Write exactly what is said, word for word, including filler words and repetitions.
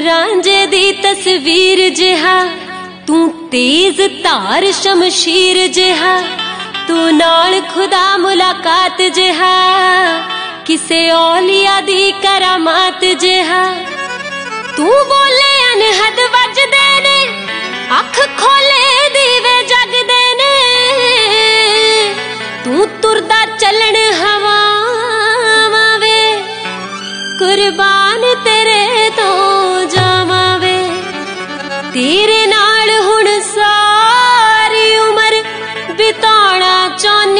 रांझे दी तस्वीर जिहा तू तेज धार शमशीर जिहा तू नाल खुदा मुलाकात जिहा किसे औलिया दी करामात जिहा तू बोले अनहद वजदे ने अख खोले दीवे जगदे ने तू तुरदा चलन हवावां वे कुर्बान तेरे तो जावां वे तेरे नाल हुण सारी उमर बिताना चाहनी